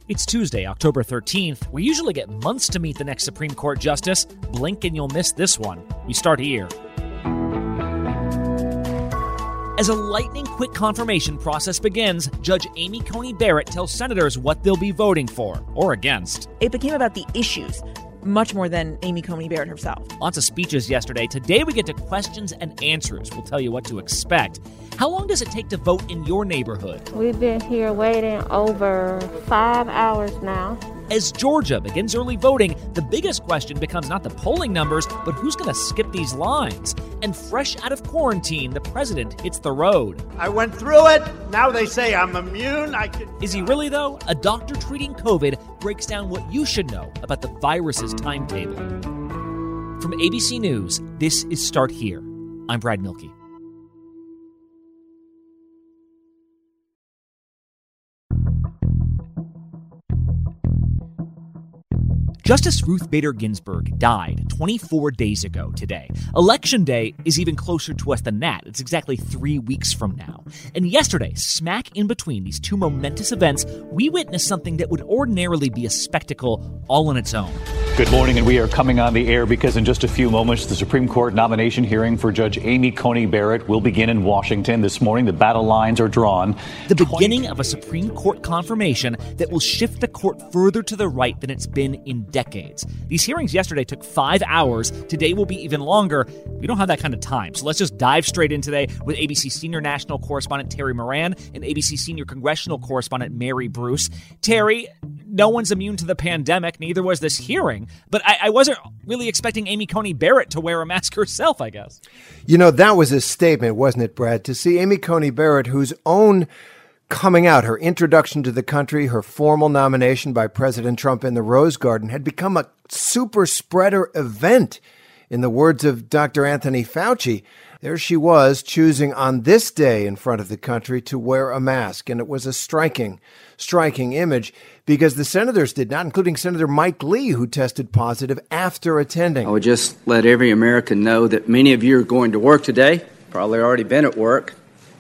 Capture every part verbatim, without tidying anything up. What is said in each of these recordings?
It's Tuesday, October thirteenth. We usually get months to meet the next Supreme Court justice. Blink and you'll miss this one. We start here. As a lightning-quick confirmation process begins, Judge Amy Coney Barrett tells senators what they'll be voting for, or against. It became about the issues, much more than Amy Coney Barrett herself. Lots of speeches yesterday. Today we get to questions and answers. We'll tell you what to expect. How long does it take to vote in your neighborhood? We've been here waiting over five hours now. As Georgia begins early voting, the biggest question becomes not the polling numbers, but who's going to skip these lines? And fresh out of quarantine, the president hits the road. I went through it. Now they say I'm immune. I can. Is he really, though? A doctor treating COVID breaks down what you should know about the virus's timetable. From A B C News, this is Start Here. I'm Brad Milkey. Justice Ruth Bader Ginsburg died twenty-four days ago today. Election Day is even closer to us than that. It's exactly three weeks from now. And yesterday, smack in between these two momentous events, we witnessed something that would ordinarily be a spectacle all on its own. Good morning, and we are coming on the air because in just a few moments, the Supreme Court nomination hearing for Judge Amy Coney Barrett will begin in Washington this morning. The battle lines are drawn. The beginning of a Supreme Court confirmation that will shift the court further to the right than it's been in decades. These hearings yesterday took five hours. Today will be even longer. We don't have that kind of time, so let's just dive straight in today with A B C senior national correspondent Terry Moran and A B C senior congressional correspondent Mary Bruce. Terry, no one's immune to the pandemic, neither was this hearing, but I, I wasn't really expecting Amy Coney Barrett to wear a mask herself, I guess. You know, that was a statement, wasn't it, Brad? To see Amy Coney Barrett, whose own coming out, her introduction to the country, her formal nomination by President Trump in the Rose Garden had become a super spreader event. In the words of Doctor Anthony Fauci, there she was choosing on this day in front of the country to wear a mask. And it was a striking, striking image because the senators did not, including Senator Mike Lee, who tested positive after attending. I would just let every American know that many of you are going to work today, probably already been at work.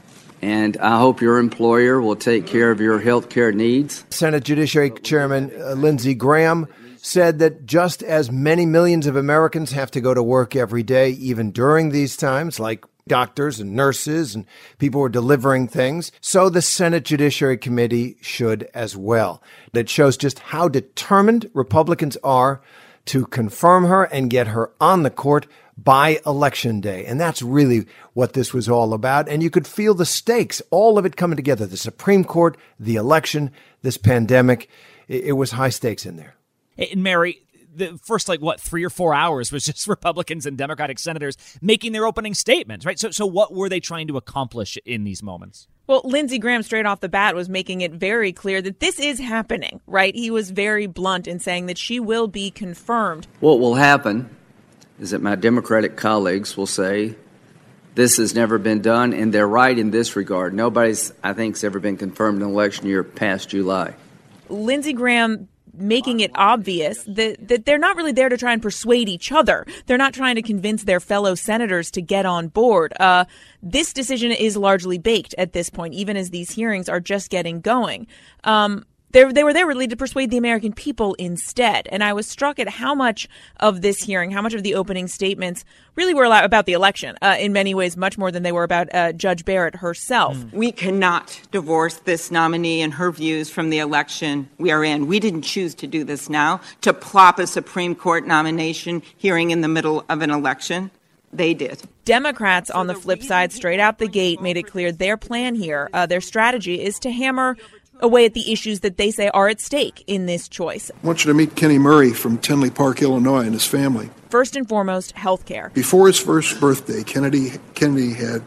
And I hope your employer will take care of your health care needs. Senate Judiciary Chairman uh, Lindsey Graham said that just as many millions of Americans have to go to work every day, even during these times, like doctors and nurses and people who are delivering things, so the Senate Judiciary Committee should as well. That shows just how determined Republicans are to confirm her and get her on the court by Election Day. And that's really what this was all about. And you could feel the stakes, all of it coming together. The Supreme Court, the election, this pandemic. It, it was high stakes in there. And Mary, the first, like, what, three or four hours was just Republicans and Democratic senators making their opening statements, right? So, so what were they trying to accomplish in these moments? Well, Lindsey Graham straight off the bat was making it very clear that this is happening, right? He was very blunt in saying that she will be confirmed. What will happen is that my Democratic colleagues will say, this has never been done, and they're right in this regard. Nobody's, I think, has ever been confirmed in an election year past July. Lindsey Graham making it obvious that, that they're not really there to try and persuade each other. They're not trying to convince their fellow senators to get on board. Uh, this decision is largely baked at this point, even as these hearings are just getting going. Um, They, they were there really to persuade the American people instead. And I was struck at how much of this hearing, how much of the opening statements really were about the election, uh, in many ways, much more than they were about uh, Judge Barrett herself. Mm. We cannot divorce this nominee and her views from the election we are in. We didn't choose to do this now, to plop a Supreme Court nomination hearing in the middle of an election. They did. Democrats, on the flip side, straight out the gate, made it clear their plan here, uh, their strategy is to hammer away at the issues that they say are at stake in this choice. I want you to meet Kenny Murray from Tinley Park, Illinois, and his family. First and foremost, health care. Before his first birthday, Kennedy Kennedy had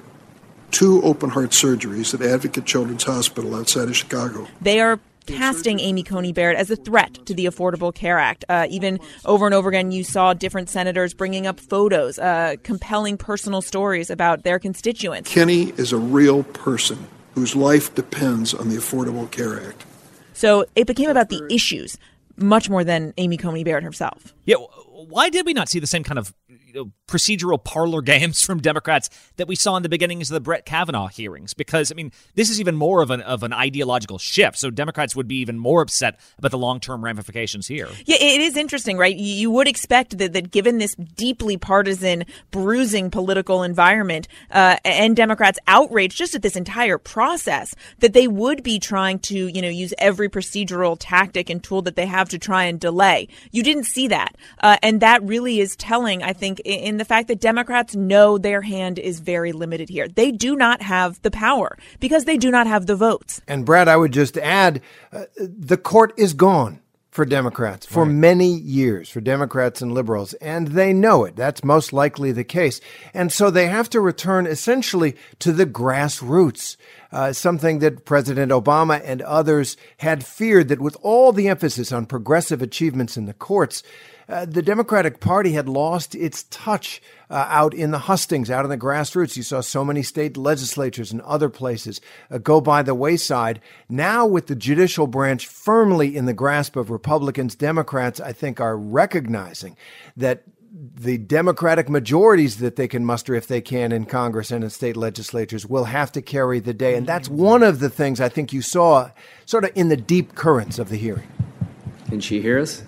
two open-heart surgeries at Advocate Children's Hospital outside of Chicago. They are casting Amy Coney Barrett as a threat to the Affordable Care Act. Uh, even over and over again, you saw different senators bringing up photos, uh, compelling personal stories about their constituents. Kenny is a real person whose life depends on the Affordable Care Act. So it became about the issues much more than Amy Coney Barrett herself. Yeah, why did we not see the same kind of you know, procedural parlor games from Democrats that we saw in the beginnings of the Brett Kavanaugh hearings. Because, I mean, this is even more of an of an ideological shift. So Democrats would be even more upset about the long-term ramifications here. Yeah, it is interesting, right? You would expect that, that given this deeply partisan, bruising political environment uh, and Democrats' outrage just at this entire process, that they would be trying to, you know, use every procedural tactic and tool that they have to try and delay. You didn't see that. Uh, and that really is telling, I think, in, in the fact that Democrats know their hand is very limited here. They do not have the power because they do not have the votes. And Brad, I would just add, uh, the court is gone for Democrats for right. many years, for Democrats and liberals, and they know it. That's most likely the case. And so they have to return essentially to the grassroots, uh, something that President Obama and others had feared, that with all the emphasis on progressive achievements in the courts, Uh, the Democratic Party had lost its touch uh, out in the hustings, out in the grassroots. You saw so many state legislatures and other places uh, go by the wayside. Now, with the judicial branch firmly in the grasp of Republicans, Democrats, I think, are recognizing that the Democratic majorities that they can muster, if they can, in Congress and in state legislatures will have to carry the day. And that's one of the things I think you saw sort of in the deep currents of the hearing. Can she hear us?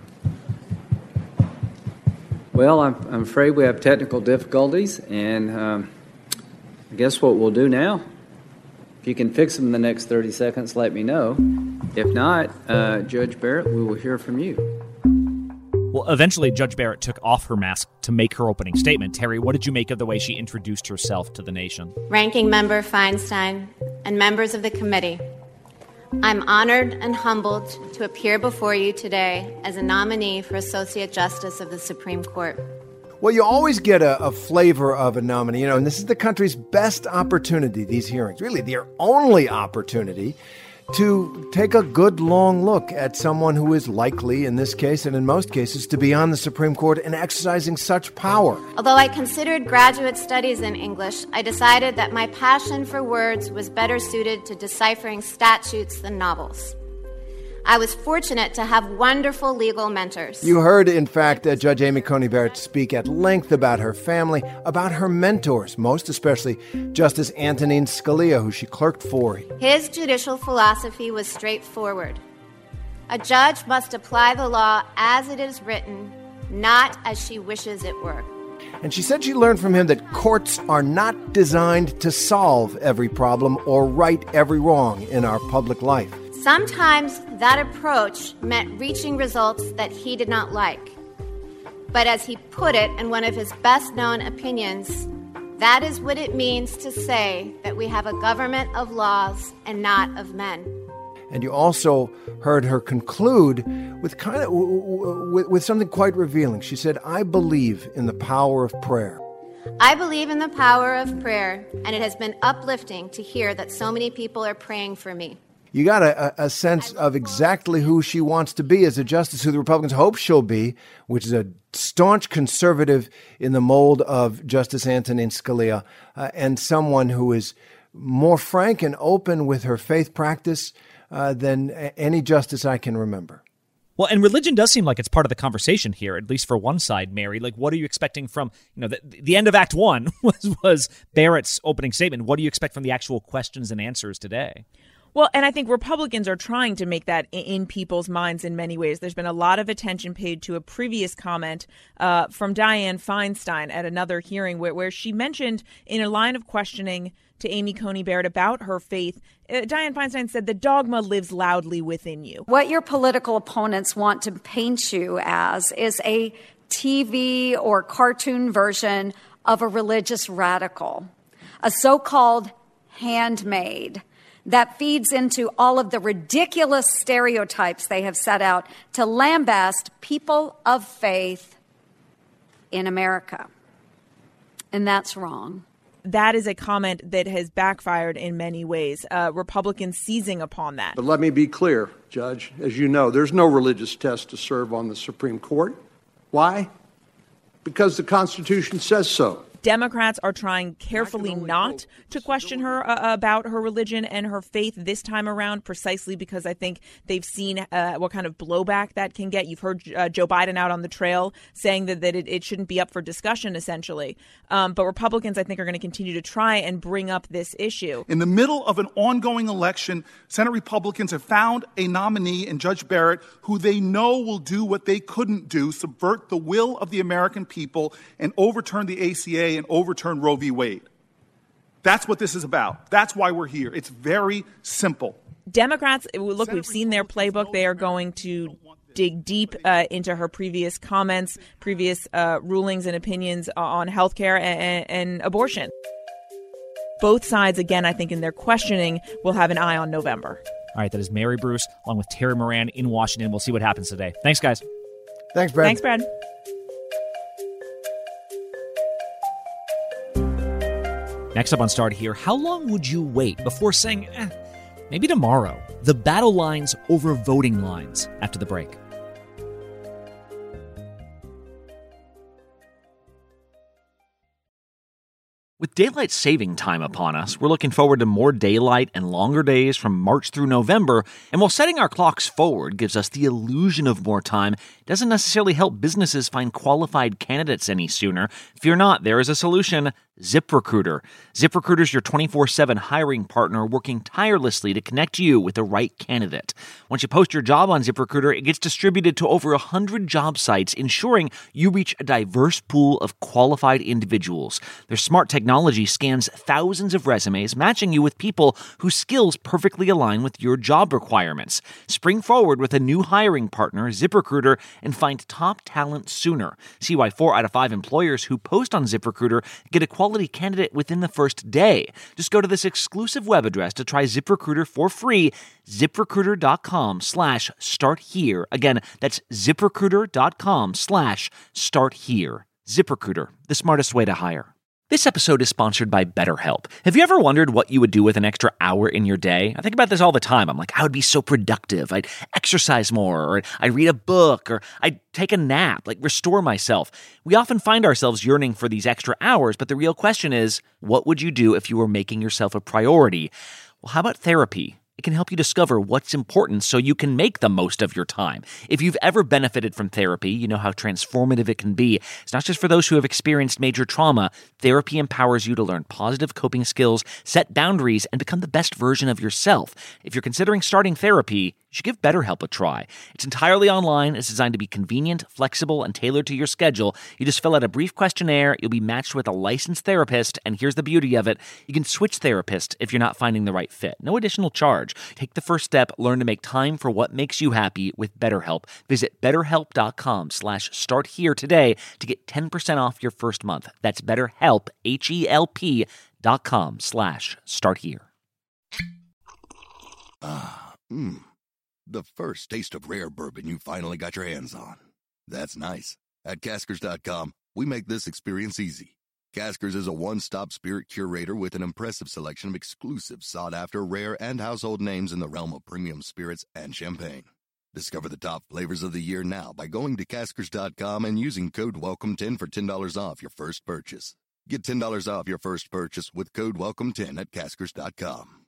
Well, I'm, I'm afraid we have technical difficulties, and um, I guess what we'll do now, if you can fix them in the next thirty seconds, let me know. If not, uh, Judge Barrett, we will hear from you. Well, eventually, Judge Barrett took off her mask to make her opening statement. Terry, what did you make of the way she introduced herself to the nation? Ranking Member Feinstein and members of the committee, I'm honored and humbled to appear before you today as a nominee for Associate Justice of the Supreme Court. Well, you always get a, a flavor of a nominee, you know, and this is the country's best opportunity, these hearings, really their only opportunity to take a good long look at someone who is likely, in this case and in most cases, to be on the Supreme Court and exercising such power. Although I considered graduate studies in English, I decided that my passion for words was better suited to deciphering statutes than novels. I was fortunate to have wonderful legal mentors. You heard, in fact, uh, Judge Amy Coney Barrett speak at length about her family, about her mentors, most especially Justice Antonin Scalia, who she clerked for. His judicial philosophy was straightforward. A judge must apply the law as it is written, not as she wishes it were. And she said she learned from him that courts are not designed to solve every problem or right every wrong in our public life. Sometimes that approach meant reaching results that he did not like. But as he put it in one of his best-known opinions, that is what it means to say that we have a government of laws and not of men. And you also heard her conclude with kind of with, with something quite revealing. She said, "I believe in the power of prayer." I believe in the power of prayer, and it has been uplifting to hear that so many people are praying for me. You got a, a sense of exactly who she wants to be as a justice, who the Republicans hope she'll be, which is a staunch conservative in the mold of Justice Antonin Scalia, uh, and someone who is more frank and open with her faith practice uh, than any justice I can remember. Well, and religion does seem like it's part of the conversation here, at least for one side, Mary. Like, what are you expecting from, you know, the, the end of Act One was, was Barrett's opening statement. What do you expect from the actual questions and answers today? Well, and I think Republicans are trying to make that in people's minds in many ways. There's been a lot of attention paid to a previous comment uh, from Dianne Feinstein at another hearing where, where she mentioned in a line of questioning to Amy Coney Barrett about her faith, uh, Dianne Feinstein said the dogma lives loudly within you. What your political opponents want to paint you as is a T V or cartoon version of a religious radical, a so-called handmaid that feeds into all of the ridiculous stereotypes they have set out to lambast people of faith in America. And that's wrong. That is a comment that has backfired in many ways, uh, Republicans seizing upon that. But let me be clear, Judge. As you know, there's no religious test to serve on the Supreme Court. Why? Because the Constitution says so. Democrats are trying carefully not to question her uh, about her religion and her faith this time around, precisely because I think they've seen uh, what kind of blowback that can get. You've heard uh, Joe Biden out on the trail saying that, that it, it shouldn't be up for discussion, essentially. Um, but Republicans, I think, are going to continue to try and bring up this issue. In the middle of an ongoing election, Senate Republicans have found a nominee in Judge Barrett who they know will do what they couldn't do, subvert the will of the American people and overturn the A C A and overturn Roe v. Wade. That's what this is about. That's why we're here. It's very simple. Democrats, look, we've seen their playbook. They are going to dig deep uh, into her previous comments, previous uh, rulings and opinions on health care and, and abortion. Both sides, again, I think in their questioning, will have an eye on November. All right, that is Mary Bruce along with Terry Moran in Washington. We'll see what happens today. Thanks, guys. Thanks, Brad. Thanks, Brad. Next up on Start Here, how long would you wait before saying, eh, maybe tomorrow? The battle lines over voting lines after the break. With daylight saving time upon us, we're looking forward to more daylight and longer days from March through November. And while setting our clocks forward gives us the illusion of more time, it doesn't necessarily help businesses find qualified candidates any sooner. Fear not, there is a solution. ZipRecruiter. ZipRecruiter is your twenty-four seven hiring partner working tirelessly to connect you with the right candidate. Once you post your job on ZipRecruiter, it gets distributed to over one hundred job sites, ensuring you reach a diverse pool of qualified individuals. Their smart technology scans thousands of resumes, matching you with people whose skills perfectly align with your job requirements. Spring forward with a new hiring partner, ZipRecruiter, and find top talent sooner. See why four out of five employers who post on ZipRecruiter get a qualified quality candidate within the first day. Just go to this exclusive web address to try ZipRecruiter for free, ZipRecruiter.com slash start here. Again, that's ZipRecruiter.com slash start here. ZipRecruiter, the smartest way to hire. This episode is sponsored by BetterHelp. Have you ever wondered what you would do with an extra hour in your day? I think about this all the time. I'm like, I would be so productive. I'd exercise more, or I'd read a book, or I'd take a nap, like restore myself. We often find ourselves yearning for these extra hours, but the real question is, what would you do if you were making yourself a priority? Well, how about therapy? It can help you discover what's important so you can make the most of your time. If you've ever benefited from therapy, you know how transformative it can be. It's not just for those who have experienced major trauma. Therapy empowers you to learn positive coping skills, set boundaries, and become the best version of yourself. If you're considering starting therapy, you should give BetterHelp a try. It's entirely online. It's designed to be convenient, flexible, and tailored to your schedule. You just fill out a brief questionnaire. You'll be matched with a licensed therapist. And here's the beauty of it. You can switch therapists if you're not finding the right fit. No additional charge. Take the first step. Learn to make time for what makes you happy with BetterHelp. Visit BetterHelp.com slash start here today to get ten percent off your first month. That's BetterHelp, H-E-L-P dot com slash start here. Ah, mmm. The first taste of rare bourbon you finally got your hands on. That's nice. At Caskers dot com, we make this experience easy. Caskers is a one-stop spirit curator with an impressive selection of exclusive, sought-after, rare, and household names in the realm of premium spirits and champagne. Discover the top flavors of the year now by going to Caskers dot com and using code welcome ten for ten dollars off your first purchase. Get ten dollars off your first purchase with code welcome ten at Caskers dot com.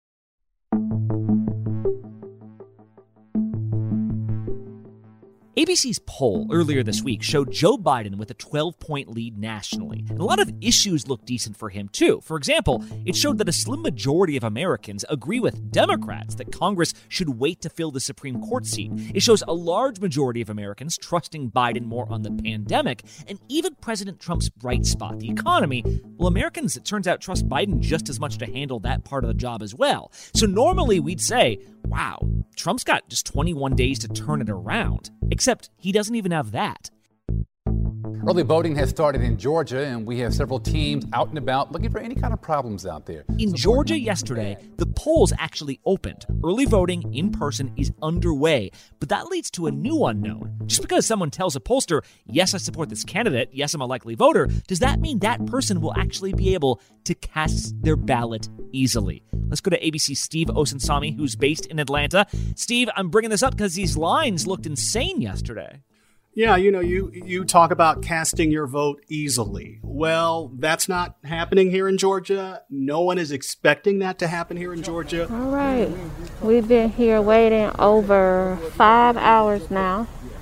A B C's poll earlier this week showed Joe Biden with a twelve-point lead nationally. And a lot of issues look decent for him, too. For example, it showed that a slim majority of Americans agree with Democrats that Congress should wait to fill the Supreme Court seat. It shows a large majority of Americans trusting Biden more on the pandemic, and even President Trump's bright spot, the economy. Well, Americans, it turns out, trust Biden just as much to handle that part of the job as well. So normally we'd say, wow, Trump's got just twenty-one days to turn it around. Except he doesn't even have that. Early voting has started in Georgia, and we have several teams out and about looking for any kind of problems out there. In Georgia yesterday, the polls actually opened. Early voting in person is underway, but that leads to a new unknown. Just because someone tells a pollster, yes, I support this candidate, yes, I'm a likely voter, does that mean that person will actually be able to cast their ballot easily? Let's go to A B C's Steve Osunsami, who's based in Atlanta. Steve, I'm bringing this up because these lines looked insane yesterday. Yeah, you know, you, you talk about casting your vote easily. Well, that's not happening here in Georgia. No one is expecting that to happen here in Georgia. All right. We've been here waiting over five hours now.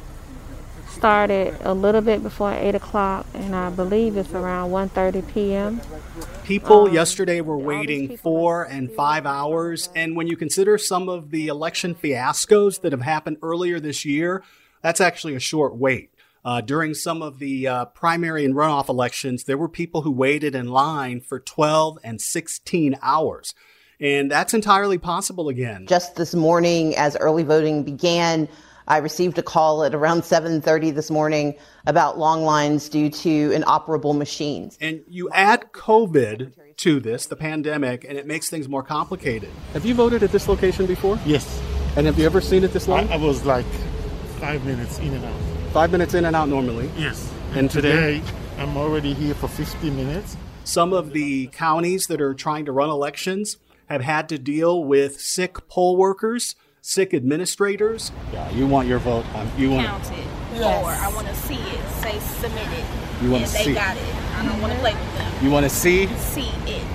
Started a little bit before eight o'clock, and I believe it's around one thirty p.m. People um, yesterday were waiting four and five hours, and when you consider some of the election fiascos that have happened earlier this year, that's actually a short wait. Uh, during some of the uh, primary and runoff elections, there were people who waited in line for twelve and sixteen hours. And that's entirely possible again. Just this morning, as early voting began, I received a call at around seven thirty this morning about long lines due to inoperable machines. And you add COVID to this, the pandemic, and it makes things more complicated. Have you voted at this location before? Yes. And have you ever seen it this long? I, I was like five minutes in and out. Five minutes in and out normally? Yes. And, and today? today, I'm already here for fifty minutes. Some of the counties that are trying to run elections have had to deal with sick poll workers, sick administrators. Yeah, you want your vote. Um, you want counted. Yes. Or I want to see it. Say submitted. You want and to they see got it. I don't want to play with them. You want to see? See it.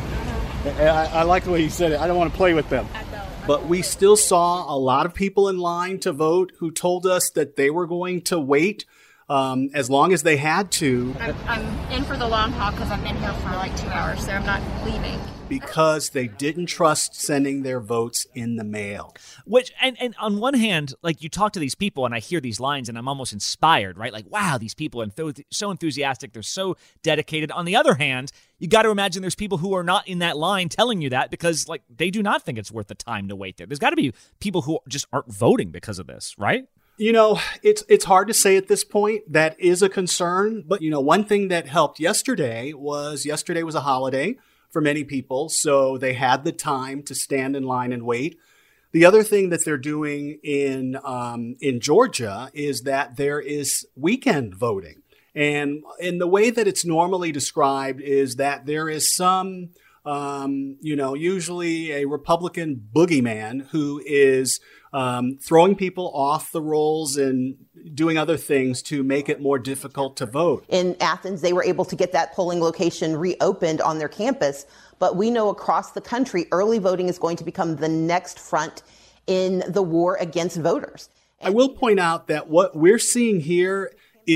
I, I like the way you said it. I don't want to play with them. I don't. But we still saw a lot of people in line to vote who told us that they were going to wait um, as long as they had to. I'm, I'm in for the long haul because I've been here for like two hours, so I'm not leaving. Because they didn't trust sending their votes in the mail. Which, and, and on one hand, like you talk to these people and I hear these lines and I'm almost inspired, right? Like, wow, these people are enth- so enthusiastic. They're so dedicated. On the other hand, you got to imagine there's people who are not in that line telling you that because like they do not think it's worth the time to wait there. There's got to be people who just aren't voting because of this, right? You know, it's it's hard to say at this point. That is a concern. But, you know, one thing that helped yesterday was yesterday was a holiday for many people, so they had the time to stand in line and wait. The other thing that they're doing in um, in Georgia is that there is weekend voting. And in the way that it's normally described is that there is some, um, you know, usually a Republican boogeyman who is um, throwing people off the rolls and doing other things to make it more difficult to vote. In Athens, they were able to get that polling location reopened on their campus. But we know across the country, early voting is going to become the next front in the war against voters. I will point out that what we're seeing here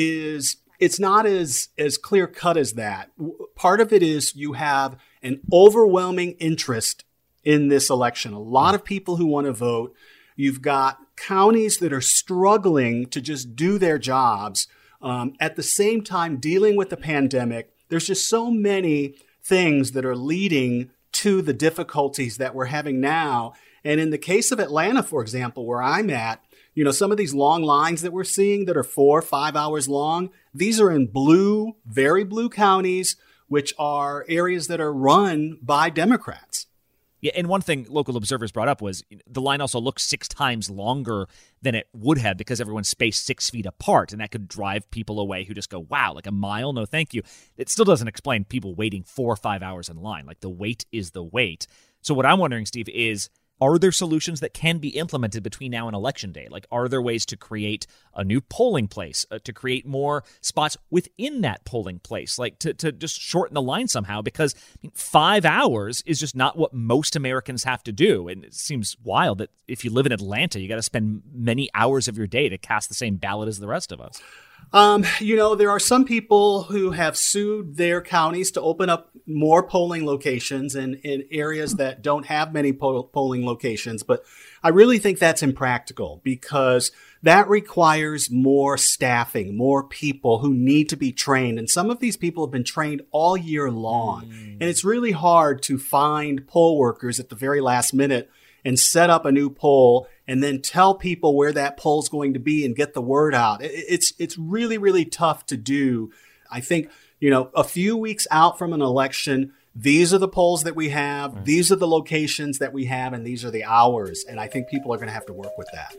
is it's not as, as clear cut as that. Part of it is you have an overwhelming interest in this election. A lot of people who want to vote. You've got counties that are struggling to just do their jobs. Um, at the same time, dealing with the pandemic, there's just so many things that are leading to the difficulties that we're having now. And in the case of Atlanta, for example, where I'm at, you know, some of these long lines that we're seeing that are four, five hours long, these are in blue, very blue counties, which are areas that are run by Democrats. Yeah, and one thing local observers brought up was the line also looks six times longer than it would have because everyone's spaced six feet apart, and that could drive people away who just go, wow, like a mile? No, thank you. It still doesn't explain people waiting four or five hours in line. Like the wait is the wait. So what I'm wondering, Steve, is are there solutions that can be implemented between now and Election Day? Like, are there ways to create a new polling place, uh, to create more spots within that polling place, like to, to just shorten the line somehow? Because I mean, five hours is just not what most Americans have to do. And it seems wild that if you live in Atlanta, you got to spend many hours of your day to cast the same ballot as the rest of us. Um, you know, there are some people who have sued their counties to open up more polling locations in, in areas that don't have many poll- polling locations. But I really think that's impractical because that requires more staffing, more people who need to be trained. And some of these people have been trained all year long. Mm. And it's really hard to find poll workers at the very last minute and set up a new poll and then tell people where that poll's going to be and get the word out. It's it's really, really tough to do. I think, you know, a few weeks out from an election, these are the polls that we have, right. These are the locations that we have, and these are the hours. And I think people are going to have to work with that.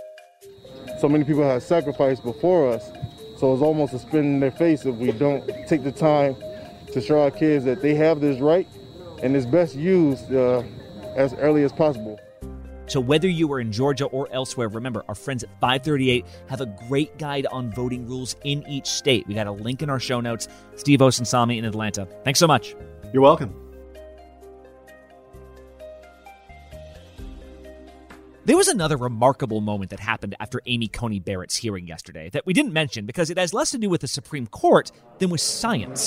So many people have sacrificed before us, so it's almost a spin in their face if we don't take the time to show our kids that they have this right and it's best used uh, as early as possible. So whether you are in Georgia or elsewhere, remember, our friends at five thirty-eight have a great guide on voting rules in each state. We got a link in our show notes. Steve Osunsami in Atlanta. Thanks so much. You're welcome. There was another remarkable moment that happened after Amy Coney Barrett's hearing yesterday that we didn't mention because it has less to do with the Supreme Court than with science.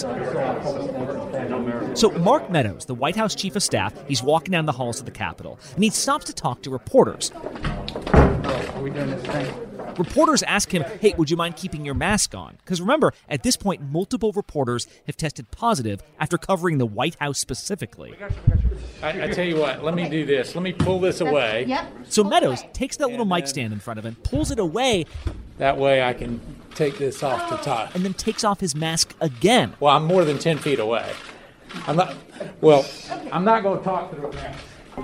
So Mark Meadows, the White House chief of staff, he's walking down the halls of the Capitol, and he stops to talk to reporters. Are we doing this thing? Reporters ask him, hey, would you mind keeping your mask on? Because remember, at this point, multiple reporters have tested positive after covering the White House specifically. I, I tell you what, let me do this. Let me pull this away. Yep. So Meadows takes that little mic stand in front of him, pulls it away. That way I can take this off the top. And then takes off his mask again. Well, I'm more than ten feet away. I'm not, well, I'm not going to talk through a mask.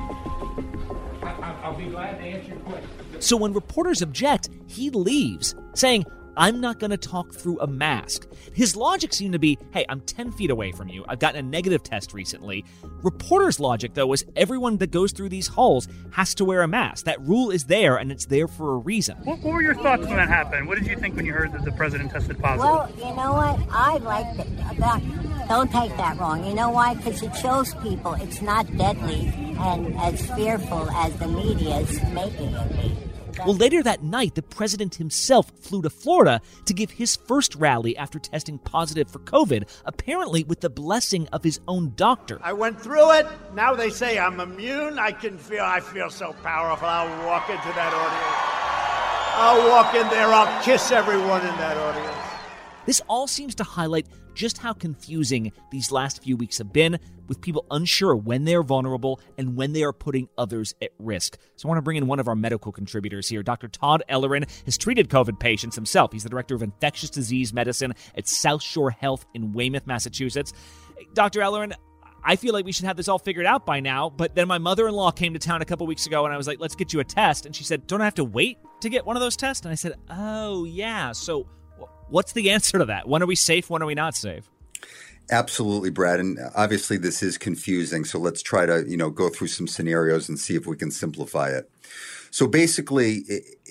I, I'll be glad to answer your question. So when reporters object, he leaves, saying, I'm not going to talk through a mask. His logic seemed to be, hey, I'm ten feet away from you. I've gotten a negative test recently. Reporters' logic, though, is everyone that goes through these halls has to wear a mask. That rule is there, and it's there for a reason. What, what were your thoughts when that happened? What did you think when you heard that the president tested positive? Well, you know what? I like that. that don't take that wrong. You know why? Because it shows people it's not deadly and as fearful as the media is making it be. Well, later that night, the president himself flew to Florida to give his first rally after testing positive for COVID, apparently with the blessing of his own doctor. I went through it. Now they say I'm immune. I can feel, I feel so powerful. I'll walk into that audience. I'll walk in there. I'll kiss everyone in that audience. This all seems to highlight just how confusing these last few weeks have been, with people unsure when they are vulnerable and when they are putting others at risk. So I want to bring in one of our medical contributors here. Doctor Todd Ellerin has treated COVID patients himself. He's the director of infectious disease medicine at South Shore Health in Weymouth, Massachusetts. Doctor Ellerin, I feel like we should have this all figured out by now, but then my mother-in-law came to town a couple weeks ago and I was like, let's get you a test. And she said, don't I have to wait to get one of those tests? And I said, oh, yeah. So what's the answer to that? When are we safe? When are we not safe? Absolutely, Brad. And obviously this is confusing. So let's try to, you know, go through some scenarios and see if we can simplify it. So basically,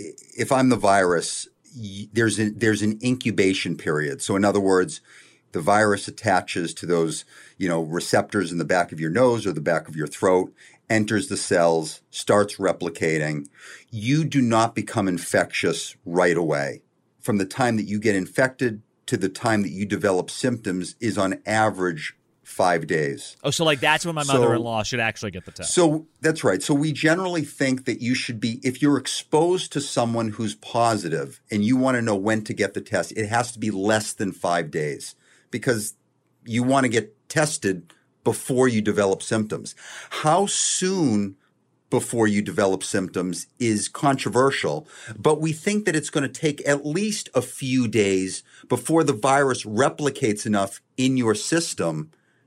if I'm the virus, there's a, there's an incubation period. So in other words, the virus attaches to those, you know, receptors in the back of your nose or the back of your throat, enters the cells, starts replicating. You do not become infectious right away. From the time that you get infected to the time that you develop symptoms is on average five days. Oh, so like that's when my So- mother-in-law should actually get the test. So that's right. So we generally think that you should be, if you're exposed to someone who's positive and you want to know when to get the test, it has to be less than five days because you want to get tested before you develop symptoms. How soon before you develop symptoms is controversial, but we think that it's going to take at least a few days before the virus replicates enough in your system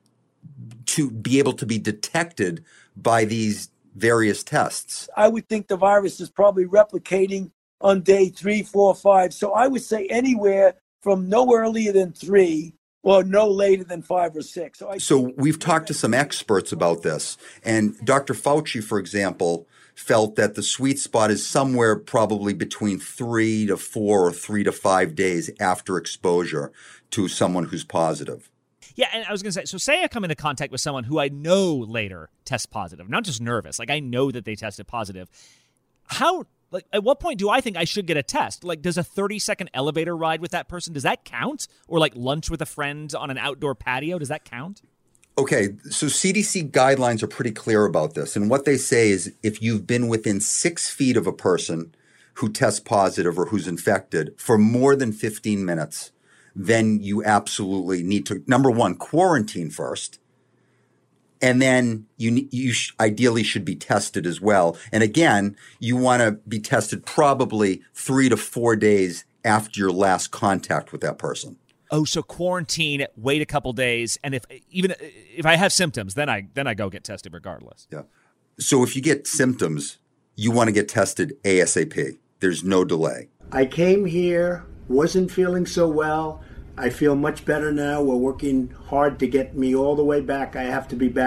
to be able to be detected by these various tests. I would think the virus is probably replicating on day three, four, five. So I would say anywhere from no earlier than three or no later than five or six. So, I So we've talked to some experts about this, and Doctor Fauci, for example, felt that the sweet spot is somewhere probably between three to four or three to five days after exposure to someone who's positive. Yeah, and I was going to say, so say I come into contact with someone who I know later tests positive, not just nervous, like I know that they tested positive. How, like, at what point do I think I should get a test? Like, does a thirty-second elevator ride with that person, does that count? Or like lunch with a friend on an outdoor patio, does that count? Okay, so C D C guidelines are pretty clear about this. And what they say is if you've been within six feet of a person who tests positive or who's infected for more than fifteen minutes, then you absolutely need to, number one, quarantine first. And then you you sh- ideally should be tested as well. And again, you want to be tested probably three to four days after your last contact with that person. Oh, so quarantine, wait a couple days, and if even if I have symptoms, then I then I go get tested regardless. Yeah. So if you get symptoms, you want to get tested ASAP. There's no delay. I came here, wasn't feeling so well. I feel much better now. We're working hard to get me all the way back. I have to be back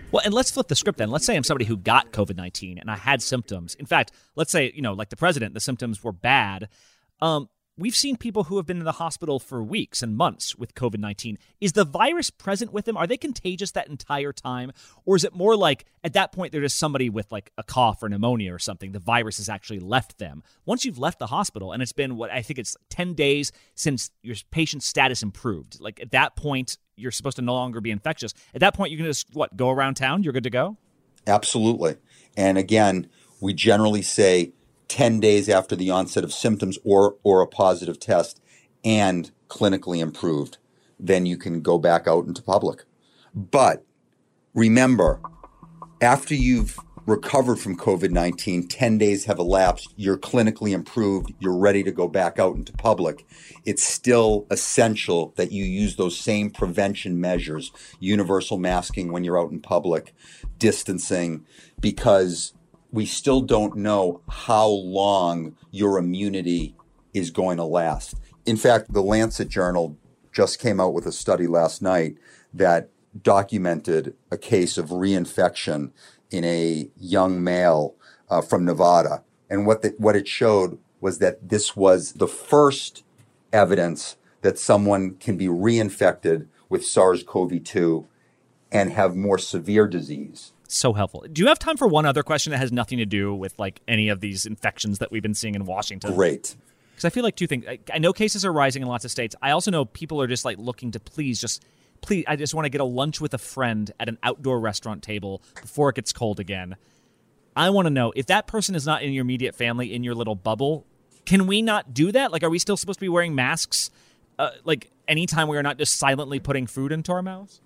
Well, and let's flip the script then. Let's say I'm somebody who got COVID nineteen and I had symptoms. In fact, let's say, you know, like the president, the symptoms were bad. Um, we've seen people who have been in the hospital for weeks and months with COVID nineteen. Is the virus present with them? Are they contagious that entire time? Or is it more like at that point they're just somebody with like a cough or pneumonia or something? The virus has actually left them. Once you've left the hospital and it's been what I think it's ten days since your patient's status improved. Like at that point, you're supposed to no longer be infectious. At that point, you can just, what, go around town? You're good to go? Absolutely. And again, we generally say ten days after the onset of symptoms or or a positive test and clinically improved, then you can go back out into public. But remember, after you've recovered from COVID nineteen, ten days have elapsed, you're clinically improved, you're ready to go back out into public. It's still essential that you use those same prevention measures, universal masking when you're out in public, distancing, because we still don't know how long your immunity is going to last. In fact, the Lancet Journal just came out with a study last night that documented a case of reinfection in a young male uh, from Nevada. And what the, what it showed was that this was the first evidence that someone can be reinfected with SARS-C o V two and have more severe disease. So helpful. Do you have time for one other question that has nothing to do with like any of these infections that we've been seeing in Washington? Great. Because I feel like two things. I, I know cases are rising in lots of states. I also know people are just like looking to please just, please, I just want to get a lunch with a friend at an outdoor restaurant table before it gets cold again. I want to know if that person is not in your immediate family, in your little bubble, can we not do that? Like, are we still supposed to be wearing masks? Uh, like anytime we are not just silently putting food into our mouths?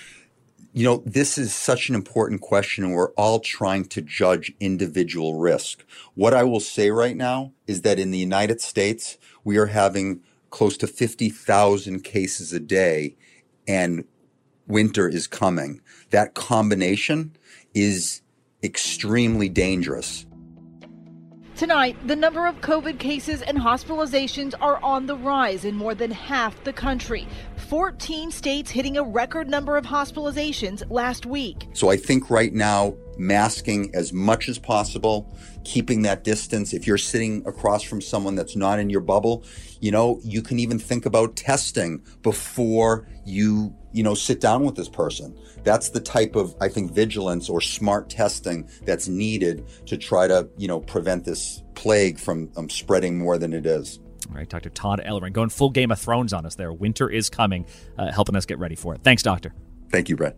You know, this is such an important question, and we're all trying to judge individual risk. What I will say right now is that in the United States, we are having close to fifty thousand cases a day, and winter is coming. That combination is extremely dangerous. Tonight, the number of COVID cases and hospitalizations are on the rise in more than half the country. fourteen states hitting a record number of hospitalizations last week. So I think right now, masking as much as possible, keeping that distance. If you're sitting across from someone that's not in your bubble, you know, you can even think about testing before you, you know, sit down with this person. That's the type of, I think, vigilance or smart testing that's needed to try to, you know, prevent this plague from um, spreading more than it is. All right, Doctor Todd Ellering going full Game of Thrones on us there. Winter is coming, uh, helping us get ready for it. Thanks, Doctor. Thank you, Brett.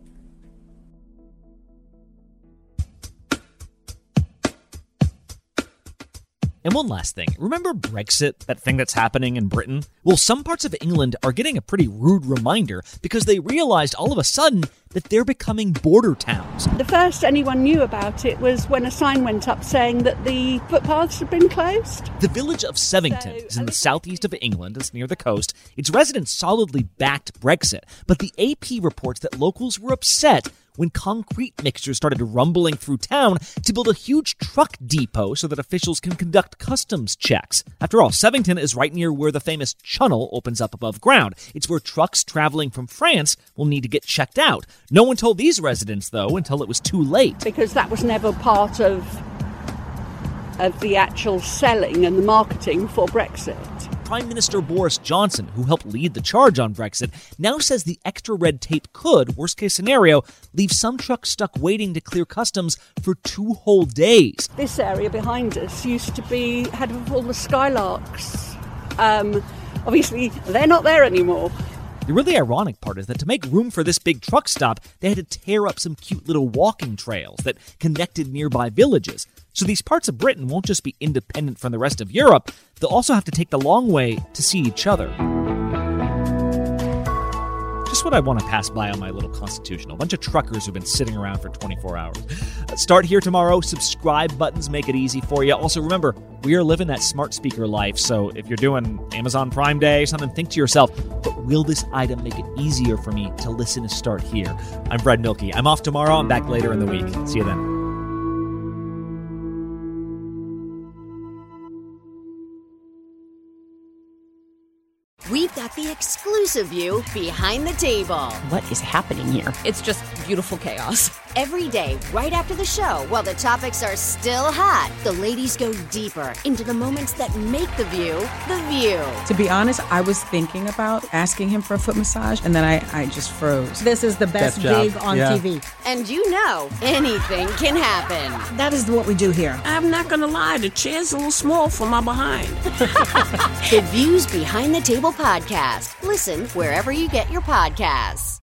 And one last thing. Remember Brexit, that thing that's happening in Britain? Well, some parts of England are getting a pretty rude reminder because they realized all of a sudden that they're becoming border towns. The first anyone knew about it was when a sign went up saying that the footpaths had been closed. The village of Sevington is in the southeast of England. It's near the coast. Its residents solidly backed Brexit, but the A P reports that locals were upset when concrete mixtures started rumbling through town to build a huge truck depot so that officials can conduct customs checks. After all, Sevington is right near where the famous Channel opens up above ground. It's where trucks traveling from France will need to get checked out. No one told these residents, though, until it was too late. Because that was never part of, of the actual selling and the marketing for Brexit. Prime Minister Boris Johnson, who helped lead the charge on Brexit, now says the extra red tape could, worst case scenario, leave some trucks stuck waiting to clear customs for two whole days. This area behind us used to be, had all the skylarks. Um, obviously, they're not there anymore. The really ironic part is that to make room for this big truck stop, they had to tear up some cute little walking trails that connected nearby villages. So these parts of Britain won't just be independent from the rest of Europe, they'll also have to take the long way to see each other. Just what I want to pass by on my little constitutional. A bunch of truckers who've been sitting around for twenty-four hours. Start here tomorrow. Subscribe buttons make it easy for you. Also, remember, we are living that smart speaker life. So if you're doing Amazon Prime Day or something, think to yourself, but will this item make it easier for me to listen and start here? I'm Brett Milkey. I'm off tomorrow. I'm back later in the week. See you then. We've got the exclusive view behind the table. What is happening here? It's just beautiful chaos. Every day, right after the show, while the topics are still hot, the ladies go deeper into the moments that make The View, The View. To be honest, I was thinking about asking him for a foot massage, and then I, I just froze. This is the best gig on yeah. T V. And you know, anything can happen. That is what we do here. I'm not going to lie, the chair's a little small for my behind. The Views Behind the Table podcast. Listen wherever you get your podcasts.